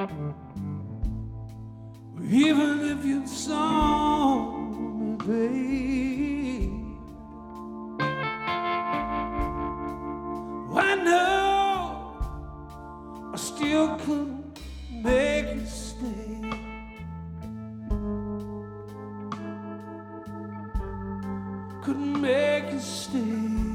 Even if you saw me, babe, I know I still couldn't make you stay. Couldn't make you stay.